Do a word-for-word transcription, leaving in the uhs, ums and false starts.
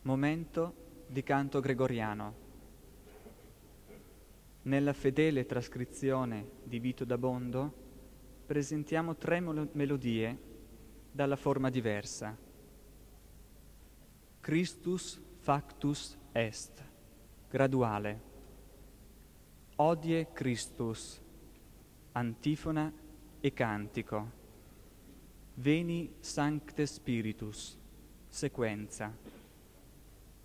Momento di canto gregoriano. Nella fedele trascrizione di Vito da Bondo presentiamo tre melodie dalla forma diversa. Christus factus est, graduale. Odie Christus, antifona e cantico. Veni Sancte Spiritus, sequenza.